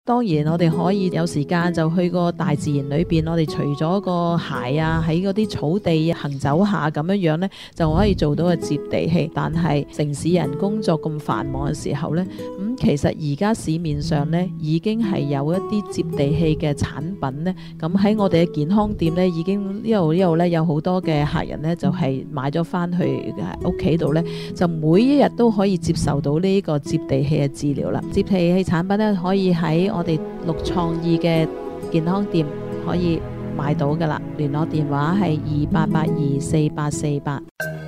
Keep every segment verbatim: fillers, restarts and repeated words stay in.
當然我哋可以有時間就去個大自然裏邊，我哋除咗個鞋啊喺嗰啲草地行走下咁樣樣呢，就可以做到個接地氣。但係城市人工作咁繁忙嘅時候呢，咁、嗯、其實而家市面上呢已經係有一啲接地氣嘅產品呢。咁喺我哋嘅健康店呢，已經呢度呢度呢有好多嘅客人呢，就係、是、買咗翻去屋企度呢，就每一日都可以接受到呢個接地氣嘅治療啦。接地氣產品呢，可以喺我哋綠創意嘅健康店可以買到噶啦，聯絡電話係二八八二四八四八。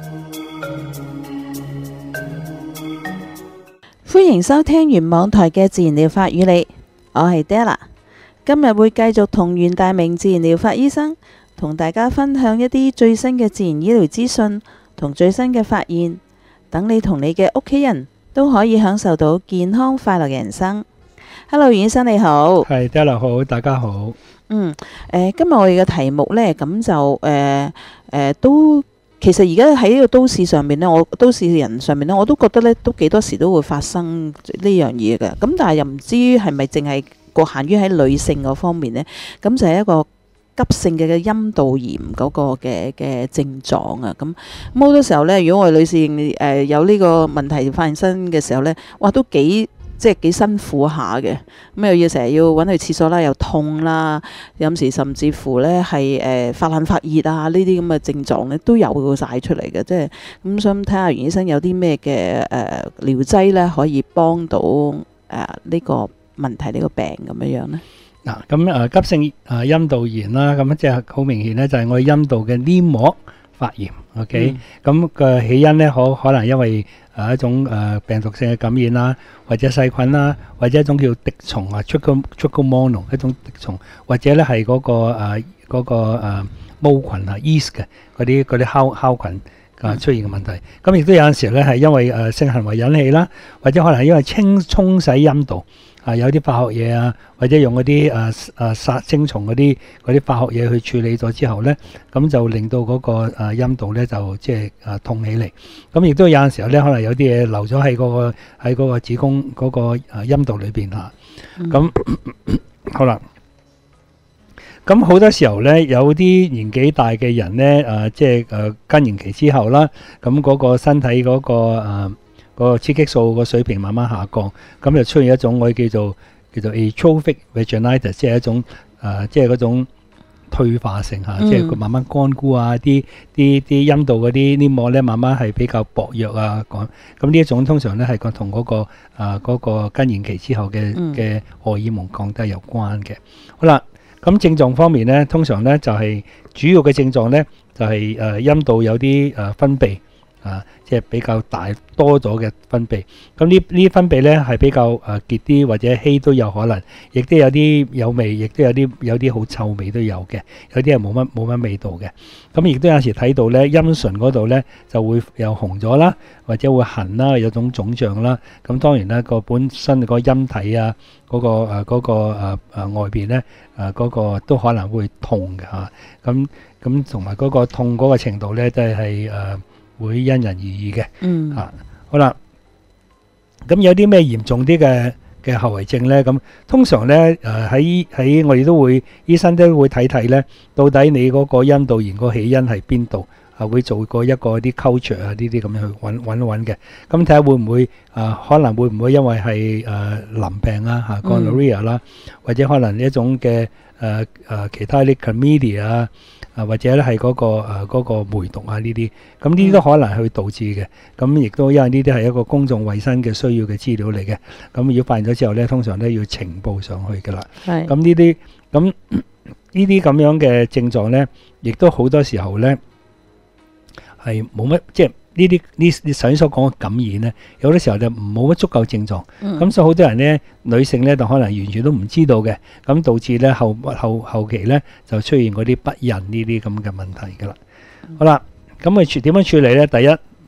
歡迎收聽原網台嘅自然療法與你，我係 Della， 今日會繼續同袁大明自然療法醫生同大家分享一啲最新嘅自然醫療資訊同最新嘅發現，等你同你嘅屋企人都可以享受到健康快樂嘅人生。Hello， 袁醫生你好。 係 Della 好，大家好。 嗯，誒、呃，今日我哋嘅題目呢，咁就誒誒、呃呃、都，其實而家喺呢個都市上面呢，我都市人上面呢，我都覺得呢都幾多時都會發生呢樣嘢嘅。咁但係又唔知係咪淨係局限於喺女性嗰方面呢？咁就係一個急性嘅陰道炎嗰個嘅嘅症狀啊。咁咁好多時候呢，如果我哋女性誒、呃、有呢個問題發現身嘅時候呢，哇，都幾〜即係幾辛苦下嘅，咁又要成日要揾去廁所啦，又痛啦，有時甚至乎呢係誒發冷發熱啊，呢啲咁嘅症狀呢都有晒出嚟嘅。即係咁想睇下袁醫生有啲咩嘅誒療劑呢，可以幫到誒呢個問題呢、呢個病咁樣樣呢？ 嗱，咁誒急性誒陰道炎啦，咁即係好明顯呢，就係我哋陰道嘅黏膜發炎。OK，咁個起因呢，可可能因為誒一種誒病毒性嘅感染啦，或者細菌啦，或者一種叫滴蟲啊 ，Trichomonas 一種滴蟲，或者咧係嗰個誒嗰個誒毛菌啊 yeast 嘅嗰啲嗰啲酵酵菌啊出現嘅問題。咁亦都有陣時咧係因為誒性行為引起啦，或者可能係因為清沖洗陰道。啊，有啲化學嘢啊，或者用嗰啲誒誒殺精蟲嗰啲嗰啲化學嘢去處理咗之後咧，咁就令到嗰個誒陰道咧就即係誒痛起嚟。咁亦都有陣時候咧，可能有啲嘢留咗喺嗰個喺嗰個子宮嗰個誒陰道裏邊嚇。咁、嗯、好啦，咁好多時候咧，有啲年紀大嘅人咧，誒即係誒更年期之後啦，咁嗰個身體嗰、嗰個誒。呃個雌激素個水平慢慢下降，咁就出現一種我哋叫做叫做 atrophic vaginitis，即係一種誒、呃，即係嗰種退化性嚇，嗯、即係佢慢慢乾枯啊，啲啲啲陰道嗰啲黏膜咧，慢慢係比較薄弱啊，講咁呢一種通常咧係個同嗰個誒嗰、呃嗰個更年期之後嘅嘅荷爾蒙降低有關嘅。好啦，咁症狀方面咧，通常咧就係、是、主要嘅症狀咧就係、是、誒、呃、陰道有啲誒、呃、分泌。啊，即係比較大多咗嘅分泌，咁呢呢啲分泌咧係比較誒結啲或者稀都有可能，亦都有啲有味，亦都有啲有啲好臭味都有嘅，有啲係冇乜冇乜味道嘅。咁亦都有時睇到咧陰唇嗰度咧就會又紅咗啦，或者會痕啦，有種腫脹啦。咁當然啦，個本身個陰體啊，嗰、嗰個誒嗰、呃嗰個誒、呃呃、外邊咧誒嗰個都可能會痛嘅嚇。咁咁同埋嗰個痛嗰個程度咧都係係誒。會因人而異嘅，嗯，啊，好啦，咁有啲咩嚴重啲嘅嘅後遺症咧？咁通常咧，誒喺喺我哋都會醫生都會睇睇咧，到底你嗰個陰道炎個起因係邊度？啊，會做過一個啲 culture 啊，呢啲咁樣去揾揾揾嘅。咁睇下會唔會啊？可能會唔會因為係誒淋病啊，嚇 gonorrhea 啦，或者可能一種嘅誒誒其他啲 chlamydia啊。啊，或者咧係嗰個誒嗰個梅毒啊呢啲，咁呢啲都可能去導致嘅。咁亦都因為呢啲係一個公眾衞生嘅需要嘅資料嚟嘅。咁如果發現咗之後咧，通常咧要呈報上去㗎啦。係。咁呢啲咁呢啲咁樣嘅症狀咧，亦都好多時候咧係冇乜，即係呢啲呢你頭先所講嘅感染咧，有好多時候就冇乜足夠症狀。嗯。咁所以好多人咧，女性咧就可能完全都唔知道嘅，咁導致咧後後後期咧就出現嗰啲不孕呢啲咁嘅問題㗎啦。嗯、好啦，咁佢處點樣處理咧？第一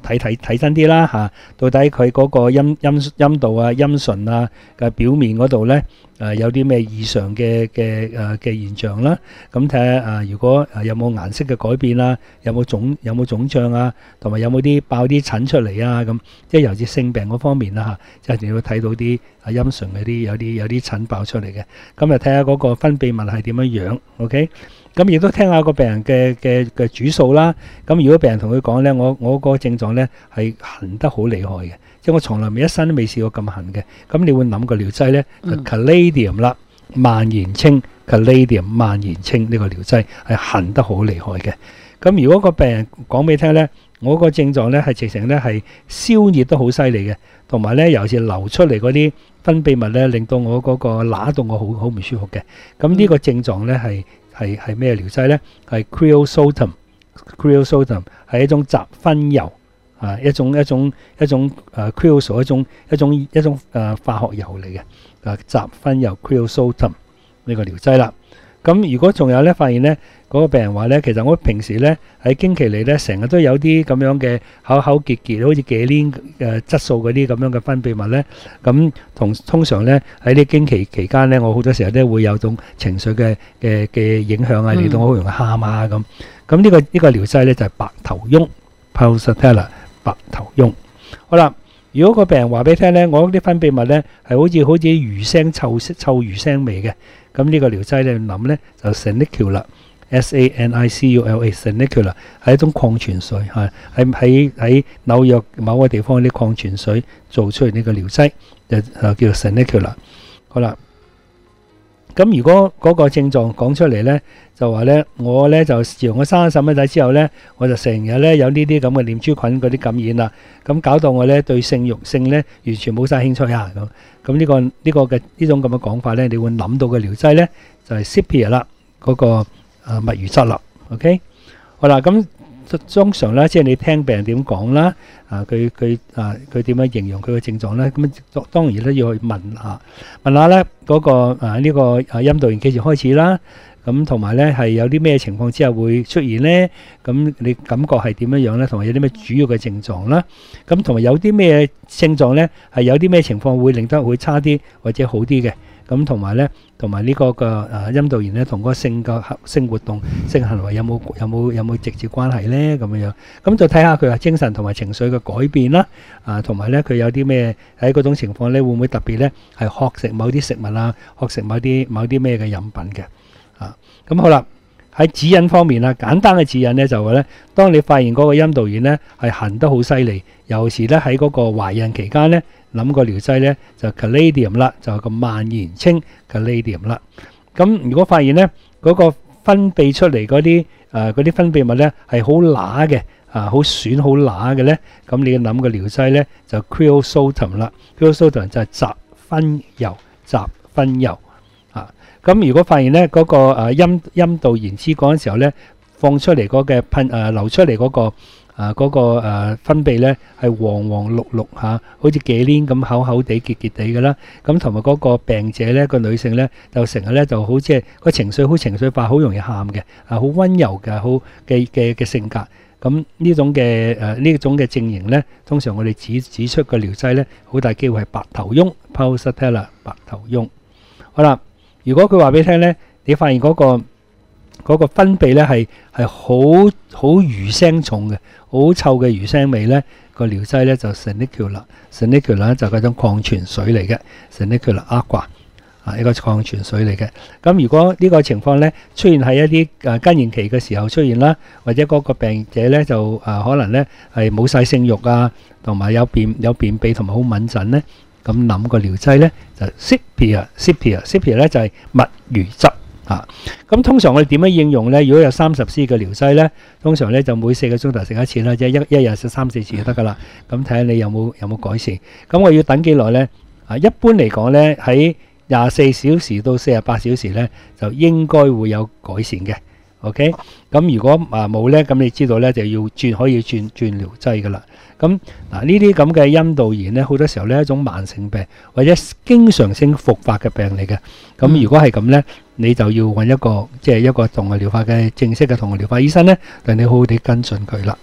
睇睇睇真啲啦嚇，到底佢嗰個陰陰陰道啊、陰唇啊嘅表面嗰度咧誒有啲咩異常嘅嘅誒嘅現象啦。咁睇下誒，如果誒有冇顏色嘅改變啊，有冇腫有冇腫脹啊，同埋有冇啲爆啲疹出嚟啊咁，即係尤其是性病嗰方面啦嚇，即係你會睇到啲啊陰唇嗰啲有啲有啲疹爆出嚟嘅。咁就睇下嗰個分泌物係點樣樣 ，OK？咁亦都聽下個病人嘅嘅嘅主訴啦。咁如果病人同佢講咧，我我個症狀咧係痕得好厲害嘅，即係我從來未一生都未試過咁痕嘅。咁你會諗個療劑咧就 Caladium 啦，萬賢清 Caladium 萬賢清呢個療劑係痕得好厲害嘅。咁如果個病人講俾你聽咧，我個症狀咧係直情咧係燒熱得好犀利嘅，同埋咧尤其是流出嚟嗰啲分泌物咧，令到我嗰個乸到我好好唔舒服嘅。咁呢個症狀咧係係係咩療劑咧？係 Creosotum，Creosotum 係一種雜酚油啊，一種一種一種誒 Creosol 一種一種一種誒化學油嚟嘅啊，雜酚油 Creosotum 呢個療劑啦。咁如果仲有咧，發現咧嗰個病人話咧，其實我平時咧喺經期嚟咧，成日都有啲咁樣嘅口口結結，好似忌廉誒質素嗰啲咁樣嘅分泌物咧。咁同通常咧喺啲經期期間咧，我好多時候咧會有種情緒嘅嘅嘅影響啊，令到我好容易喊啊咁。咁呢個呢個療劑咧就係白頭翁 Pulsatilla 白頭翁。好啦，如果個病人話俾你聽咧，我啲分泌物咧係好似好似魚腥臭臭魚腥味嘅。咁呢個療劑你諗咧就 Sanicular，S A N I C U L A，Sanicular 係一種礦泉水嚇，喺喺喺紐約某個地方啲礦泉水做出嚟呢個療劑，就叫做 Sanicular。好啦，咁如果嗰個症狀講出嚟咧，就話咧我咧就自從我生咗細蚊仔之後咧，我就成日咧有呢啲咁嘅念珠菌嗰啲感染啦，咁搞到我咧對性慾性咧完全冇晒興趣啊咁。咁呢個呢個嘅呢種咁嘅講法咧，你會諗到嘅療劑咧就係 Sepia 啦，嗰個啊墨魚質啦 ，OK， 好啦，咁通常咧即係你聽病人點講啦，啊佢佢啊佢點樣形容佢嘅症狀咧，咁當然咧要去問下問下咧嗰個啊呢個啊陰道炎幾時開始啦，咁同埋咧係有啲咩情況之下會出現咧，咁你感覺係點樣樣咧，同埋有啲咩主要嘅症狀啦，咁同埋有啲咩症狀咧係有啲咩情況會令得會差啲或者好啲嘅，咁同埋咧同埋呢個嘅啊陰道炎咧同嗰個性嘅性活動性行為有冇有冇有冇直接關係咧咁樣樣，咁就睇下佢話精神同埋情緒嘅改變啦，啊同埋咧佢有啲咩喺嗰種情況咧會唔會特別咧係學食某啲食物啊，學食某啲某啲咩嘅飲品嘅。啊，咁好啦，喺指引方面啦，簡單嘅指引咧就話咧，當你發現嗰個陰道炎咧係痕得好犀利，尤其是咧喺嗰個懷孕期間咧，諗個療劑咧就 Caladium 啦，就係個萬賢清 Caladium 啦。咁如果發現咧嗰個分泌出嚟嗰啲誒嗰啲分泌物咧係好乸嘅，啊好損好乸嘅咧，咁你要諗個療劑咧就 Creosotum 啦 ，Creosotum 就係雜酚油，雜酚油。咁如果發現咧嗰個誒陰陰道炎黐嗰陣時候咧，放出嚟嗰嘅噴誒流出嚟嗰個誒嗰個誒分泌咧係黃黃綠綠嚇，好似忌廉咁厚厚地結結地嘅啦。咁同埋嗰個病者咧個女性咧就成日咧就好似係個情緒好情緒化，好容易喊嘅，啊好溫柔嘅，好嘅嘅嘅性格。咁呢種嘅誒呢種嘅症型咧，通常我哋指指出個療劑咧，好大機會係白頭翁 Pulsatilla 白頭翁。好啦。如果佢話俾你聽咧，你發現嗰個嗰個分泌咧係係好好魚腥重嘅，好臭嘅魚腥味咧，個療劑咧就 Sanicular，Sanicular 就係嗰種礦泉水嚟嘅 Sanicular Aqua 啊，一個礦泉水嚟嘅。咁如果呢個情況咧出現喺一啲誒更年期嘅時候出現啦，或者嗰個病者咧就誒可能咧係冇晒性慾啊，同埋有便有便秘同埋好敏陣咧。咁諗個療劑咧就 Sepia，Sepia，Sepia 咧就係墨魚汁啊。咁通常我哋點樣應用咧？如果有三十 C 嘅療劑咧，通常咧就每四個鐘頭食一次啦，即係一一日食三四次就得噶啦。咁睇下你有冇有冇改善。咁我要等幾耐咧？啊，一般嚟講咧，喺廿四小時到四十八小時咧，就應該會有改善嘅。OK，咁如果啊冇咧，咁你知道咧就要轉可以轉轉療劑噶啦。咁嗱呢啲咁嘅陰道炎咧，好多時候咧一種慢性病或者經常性復發嘅病嚟嘅。咁如果係咁咧，你就要揾一個即係一個動物療法嘅正式嘅動物療法醫生咧，令你好好地跟進佢啦。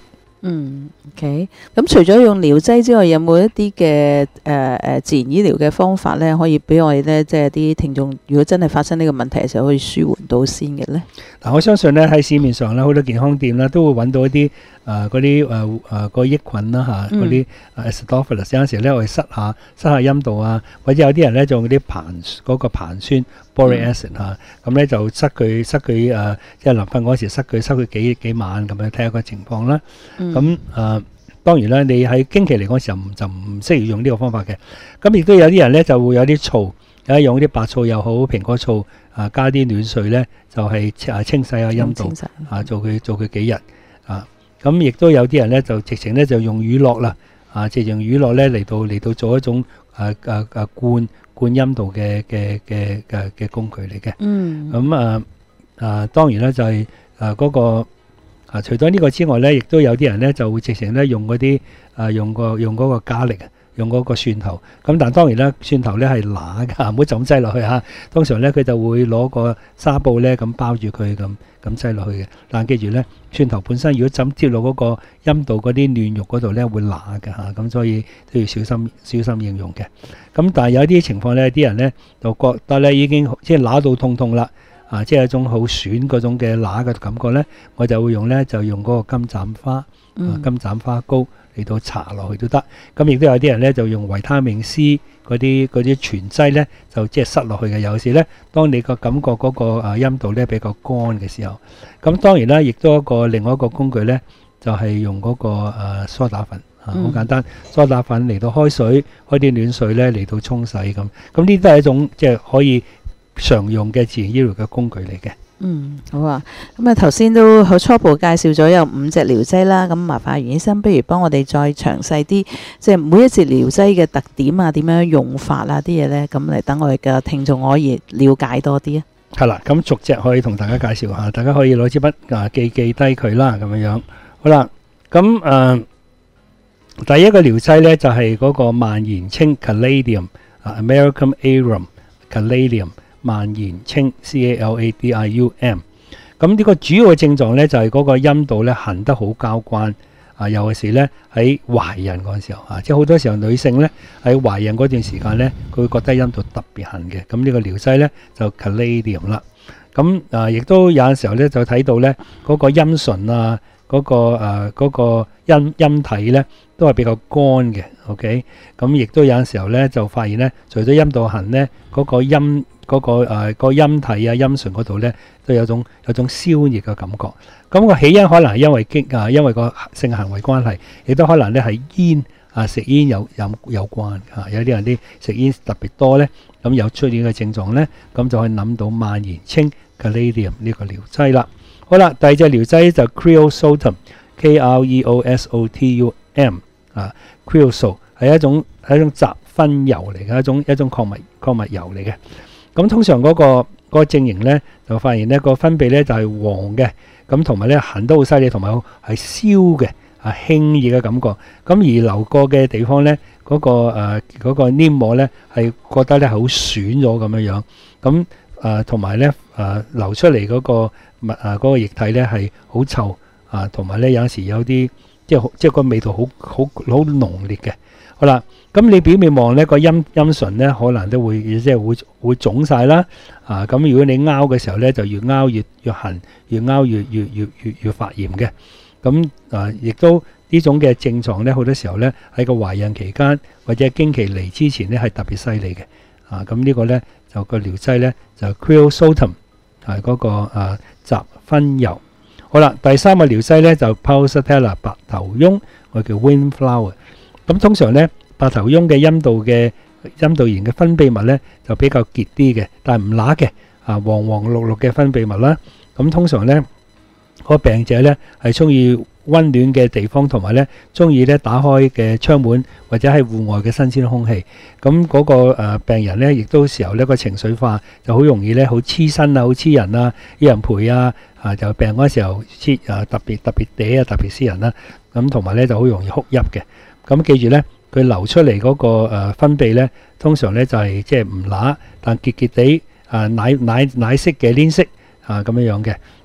嗯，OK。咁除咗用療劑之外，有冇一啲嘅誒誒自然醫療嘅方法咧，可以俾我哋咧，即係啲聽眾，如果真係發生呢個問題嘅時候，可以舒緩到先嘅咧？ 嗱，我相信咧喺市面上咧好多健康店咧都會揾到一啲誒嗰啲誒誒個益菌啦嚇，嗰啲 Acidophilus 有陣時咧我哋塞下塞下陰道啊，或者有啲人咧就用啲硼嗰個硼酸 boric acid 嚇，咁咧就塞佢塞佢誒，即係臨瞓嗰時塞佢塞佢幾幾晚咁樣睇下個情況啦。咁誒、呃、當然啦，你喺經期嚟講時候就唔適宜用呢個方法嘅。咁亦都有啲人咧就會有啲醋，有用啲白醋又好，蘋果醋啊，加啲暖水咧就係、是、啊清洗下陰道啊，做佢做佢幾日啊。咁亦都有啲人咧就直情咧就用乳酪啦啊，直情乳酪咧嚟到嚟到做一種誒誒誒灌灌陰道嘅嘅嘅嘅嘅工具嚟嘅。 嗯。 咁啊啊當然咧就係誒嗰個。啊！除咗呢個之外咧，亦都有啲人咧就會直情咧用嗰啲啊，用個用嗰個加力啊，用嗰個蒜頭。咁但係當然啦，蒜頭咧係乸㗎，唔好就咁擠落去嚇。通常咧佢就會攞個紗布咧咁包住佢咁咁擠落去嘅。但記住咧，蒜頭本身如果浸跌落嗰個陰道嗰啲嫩肉嗰度咧，會乸嘅嚇。咁所以都要小心小心應用嘅。咁但係有啲情況咧，啲人咧就覺得咧已經即係乸到痛痛啦。啊，即係一種好損嗰種嘅乸嘅感覺咧，我就會用咧，就用嗰個金盞花、啊、金盞花膏嚟到搽落去都得。咁亦都有啲人咧就用維他命 C 嗰啲嗰啲全劑咧，就即係塞落去嘅。有時咧，當你個感覺嗰個啊陰道咧比較乾嘅時候，咁當然啦，亦都一個另外一個工具咧，就係、是、用嗰、那個誒、啊、梳打粉啊，好簡單，梳打粉嚟到開水，開啲暖水咧嚟到沖洗咁。咁呢啲都係一種即係可以常用嘅自然醫療嘅工具嚟嘅。 嗯，好啊。咁啊，頭先都好初步介紹咗有五隻療劑啦。咁麻煩袁醫生，不如幫我哋再詳細啲，即係每一隻療劑嘅特點啊，點樣用法啊啲嘢咧，咁嚟等我哋嘅聽眾可以了解多啲啊。 係啦，咁逐隻可以同大家介紹下，大家可以攞支筆啊記記低佢啦，咁樣樣。好啦，咁誒、呃、第一個療劑咧就係、是、嗰個萬延青 Caladium 啊 American Arum Caladium。萬延青 C A L A D I U M， 咁呢個主要嘅症狀咧就係、是、嗰個陰道咧痕得好交關啊，尤其是咧喺懷孕嗰陣時候啊，即係好多時候女性咧喺懷孕嗰段時間咧，佢會覺得陰道特別痕嘅，咁呢個療劑咧就 Caladium 啦。咁啊，亦都有陣時候咧就睇到咧嗰、那個陰唇啊，嗰、那個誒嗰、呃那個陰陰體咧都係比較乾嘅。OK，咁亦都有陣時候咧就發現咧，除咗陰道痕咧，嗰、那個陰嗰、那個誒、呃那個陰體啊陰唇嗰度咧都有種有種燒熱嘅感覺。咁、那個起因可能係因為激啊，因為個性行為關係，亦都可能咧係煙啊食煙有有有關啊。有啲人啲食煙特別多咧，咁有出現嘅症狀咧，咁就可以諗到萬延青 Caladium 呢個療劑啦。好啦，第二隻療劑就 Creosotum K R E O S O T U M 啊 Creosote 係一種係一種雜酚油嚟嘅，一種一種礦物礦物油嚟嘅。咁通常嗰、那個嗰、那個症型咧，就發現咧個分泌咧就係、是、黃嘅，咁同埋咧痕得好犀利，同埋係燒嘅啊興熱嘅感覺。咁而流過嘅地方咧，嗰、那個誒嗰、呃那個黏膜咧係覺得咧好損咗咁樣樣。咁誒同埋咧誒流出嚟嗰個物誒嗰個液體咧係好臭啊，同埋咧有時有啲即係即係個味道好好好濃烈嘅。好啦，咁你表面望咧個陰陰唇咧，可能都會即係會會腫晒啦。啊，咁如果你拗嘅時候咧，就越拗越越痕，越拗越越越越越發炎嘅。咁啊，亦都呢種嘅症狀咧，好多時候咧喺個懷孕期間或者經期嚟之前咧係特別犀利嘅。啊，咁呢個咧就個療劑咧就 Creosotum 係嗰個啊雜酚油。好啦，第三個療劑咧就 Pulsatilla 白頭翁，我叫 Windflower。咁通常咧，白頭翁嘅陰道嘅陰道炎嘅分泌物咧就比較結啲嘅，但係唔乸嘅啊，黃黃綠綠嘅分泌物啦。咁通常咧，個病者咧係中意溫暖嘅地方，同埋咧中意咧打開嘅窗門或者係戶外嘅新鮮空氣。咁嗰個誒病人咧，亦都時候呢個情緒化，就好容易咧好黐身啊，好黐人啊，有人陪啊，啊就病嗰時候黐啊特別特別嗲啊，特別私人啦。咁同埋咧就好容易哭泣嘅。咁記住咧，佢流出嚟嗰個誒分泌咧，通常咧就係即係唔乸，但結結地啊奶奶奶色嘅黏色啊咁樣樣嘅。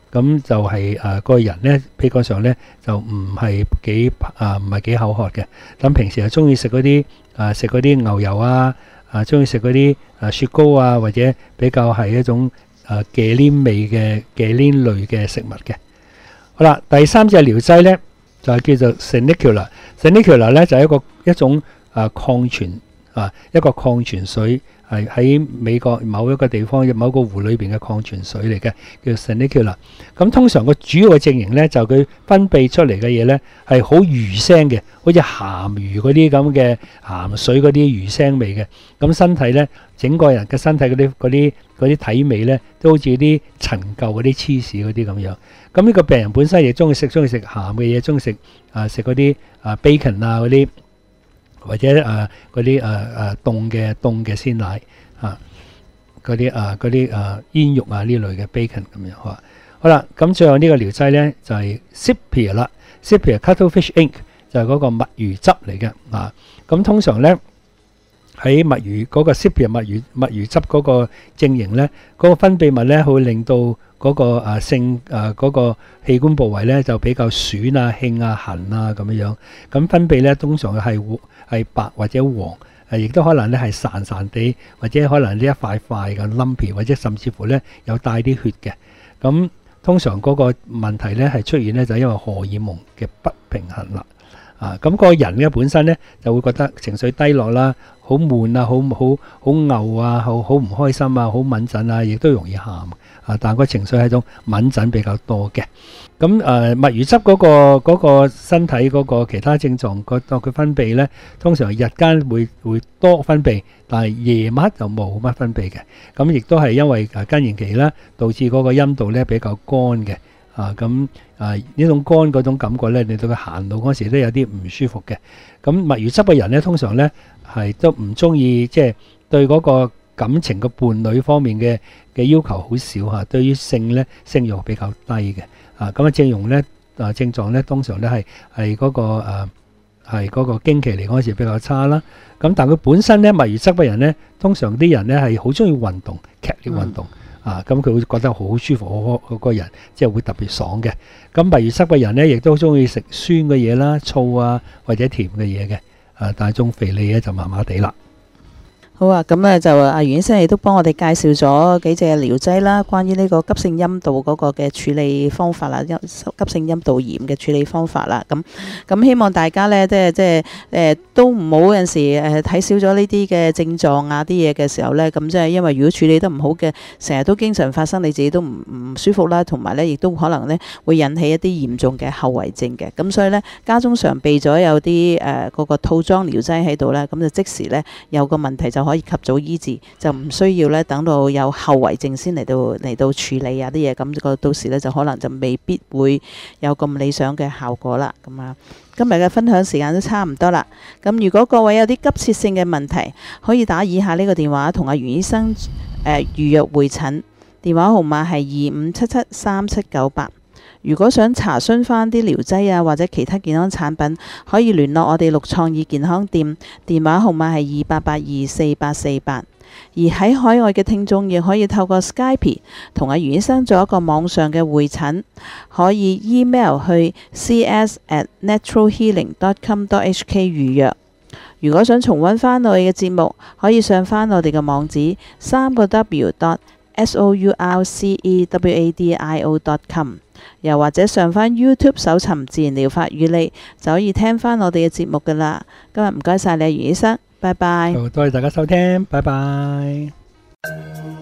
咁就係誒個人咧比較上咧就唔係幾啊唔係幾口渴嘅。咁平時係中意食嗰啲誒食嗰啲牛油啊，啊中意食嗰啲誒雪糕啊，或者比較係一種誒忌廉味嘅忌廉類嘅食物嘅。好啦，第三隻療劑咧就係叫做 Sanicular。Sanicular 咧就係一個一種誒礦泉啊一個礦泉水。係喺美國某一個地方某個湖裏邊嘅礦泉水嚟嘅，叫 Sanicular。咁通常個主要嘅證型咧，就佢分泌出嚟嘅嘢咧係好魚腥嘅，好似鹹魚嗰啲咁嘅鹹水嗰啲魚腥味嘅。咁身體咧，整個人嘅身體嗰啲嗰啲嗰啲體味咧，都好似啲陳舊嗰啲芝士嗰啲咁樣。咁呢個病人本身亦中意食中意食鹹嘅嘢，中意食啊食嗰啲啊 bacon 啊嗰啲。或者誒嗰啲誒誒凍嘅凍嘅鮮奶啊，嗰啲誒嗰啲誒煙肉啊呢類嘅 bacon 咁樣嚇。好啦，咁最後呢個療劑咧就係 Cypria 啦 ，Cypria Cuttlefish Ink 就係嗰個墨魚汁嚟嘅啊。咁通常咧喺墨魚嗰個 Cypria 墨魚墨魚汁嗰個證型咧，嗰個分泌物咧會令到嗰個誒性誒嗰個器官部位咧就比較損啊、興啊、痕啊咁樣樣。咁分泌咧通常係會係白或者黃，誒亦都可能咧係潺潺地，或者可能呢一塊塊嘅 lumpy，或者甚至乎咧有帶啲血嘅。咁通常嗰個問題咧係出現咧就係因為荷爾蒙嘅不平衡啦。啊，咁個人咧本身咧就會覺得情緒低落啦，好悶啊，好好好嘔啊，好好唔開心啊，好敏感啊，亦都容易喊啊。但係個情緒係一種敏感比較多嘅。咁誒墨魚汁嗰個嗰個身體嗰個其他症狀，個當佢分泌咧，通常日間會會多分泌，但係夜晚就冇乜分泌嘅。咁亦都係因為誒更年期啦，導致嗰個陰道咧比較乾嘅。啊，咁啊呢種乾嗰種感覺咧，令到佢行路嗰時都有啲唔舒服嘅。咁墨魚汁嘅人咧，通常咧係都唔中意，即係對嗰個感情嘅伴侶方面嘅嘅要求好少嚇，對於性咧性慾比較低嘅。啊，咁啊症容咧啊症狀咧，通常咧係係嗰個誒係嗰個經期嚟嗰時比較差啦。咁但係佢本身咧墨魚汁嘅人咧，通常啲人咧係好中意運動，劇烈運動。嗯啊，咁佢會覺得好舒服，好個人即係會特別爽嘅。咁墨魚汁嘅人咧，亦都中意食酸嘅嘢啦、醋啊或者甜嘅嘢嘅。啊，但係種肥膩咧就麻麻地啦。 好啊，咁咧就阿袁醫生亦都幫我哋介紹咗幾隻療劑啦，關於呢個急性陰道嗰個嘅處理方法啦，急性陰道炎嘅處理方法啦。咁咁希望大家咧，即係即係誒都唔好有陣時誒睇少咗呢啲嘅症狀啊啲嘢嘅時候咧，咁即係因為如果處理得唔好嘅，成日都經常發生，你自己都唔唔舒服啦，同埋咧亦都可能咧會引起一啲嚴重嘅後遺症嘅。咁所以咧家中常備咗有啲誒嗰個套裝療劑喺度咧，咁就即時咧有個問題就可以及早醫治，就唔需要咧等到有後遺症先嚟到嚟到處理啊啲嘢，咁個到時咧就可能就未必會有咁理想嘅效果啦。咁啊，今日嘅分享時間都差唔多啦。咁如果各位有啲急切性嘅問題，可以打以下呢個電話同阿袁醫生誒、呃、預約會診，電話號碼係二五七七三七九八。如果想查詢翻啲療劑啊或者其他健康產品，可以聯絡我哋陸創意健康店，電話號碼係二八八二四八四八。而喺海外嘅聽眾亦可以透過 Skype 同阿袁醫生做一個網上嘅會診，可以 email 去 c s at natural healing dot com dot h k 預約。如果想重溫翻我哋嘅節目，可以上翻我哋嘅網址三個 w dot s o u r c e w a d i o dot com， 又或者上翻 YouTube 搜尋自然療法與你，就可以聽翻我哋嘅節目噶啦。今日唔該晒你，袁醫生，拜拜。 好，多謝大家收聽，拜拜。